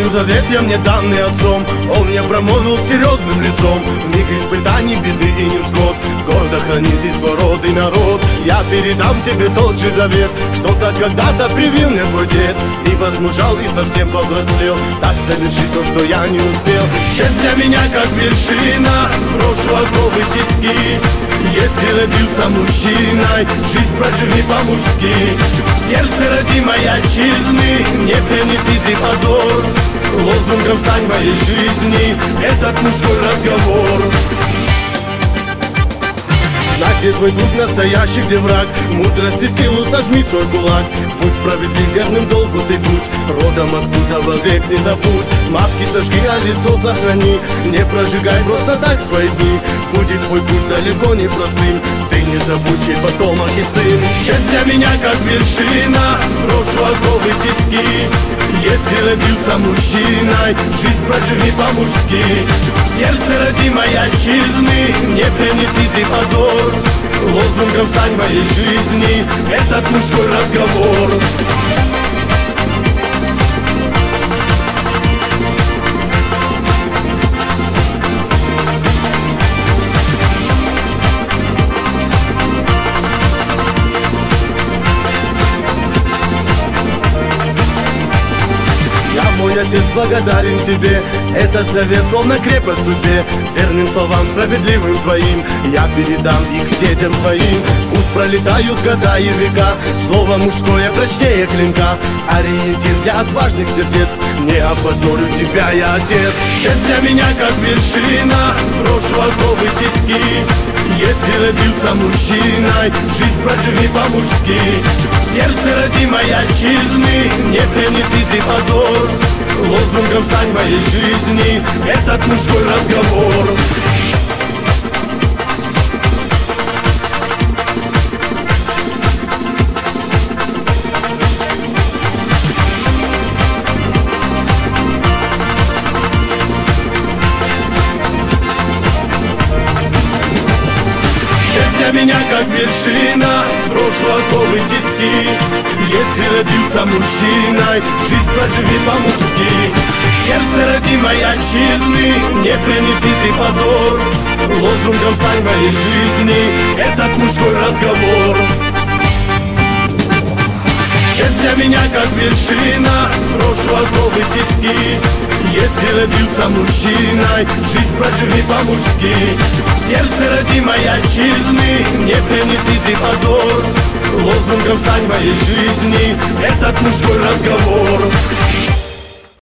Помню завет я мне данный отцом, он мне промолвил серьезным лицом: в миг испытаний, беды и невзгод гордо хранит и свой род и народ. Я передам тебе тот же завет, что-то когда-то привил мне твой дед. И возмужал, и совсем повзрослел, так соверши то, что я не успел. Честь для меня как вершина, сброшу оковы тиски. Если родился мужчиной, жизнь проживи по-мужски. В сердце родимой отчизны не принеси ты позор. Лозунгом стань моей жизни этот мужской разговор. Знай, где твой друг настоящий, где враг. Мудрость и силу сожми свой кулак. Будь справедлив, верным долгу ты будь. Родом откуда вовек не забудь. Маски сожги, а лицо сохрани. Не прожигай просто так свои дни. Будет твой путь далеко не простым. Ты не забудь, чей потомок и сын. Честь для меня как вершина, сброшу оковы тиски. Если родился мужчиной, жизнь проживи по-мужски. В сердце родимой отчизны не принеси ты позор. Лозунгом стань моей жизни этот мужской разговор. Мой отец благодарен тебе, этот завет словно крепость судьбе. Верным словам справедливым твоим я передам их детям своим. Пусть пролетают года и века, слово мужское прочнее клинка. Ориентир для отважных сердец, не опозорю тебя я, отец. Честь для меня как вершина, сброшу оковы тиски. Если родился мужчиной, жизнь проживи по-мужски. В сердце родимой отчизны не принеси ты позор. Лозунгом стань моей жизни этот мужской разговор. Для меня как вершина, сброшу оковы тиски. Если родился мужчиной, жизнь проживи по-мужски. В сердце родимой отчизны не принеси ты позор. Лозунгом стань моей жизни этот мужской разговор. Честь для меня как вершина, сброшу оковы тиски. Если родился мужчиной, жизнь проживи по-мужски. В сердце родимой отчизны не принеси ты позор. Лозунгом стань моей жизни этот мужской разговор.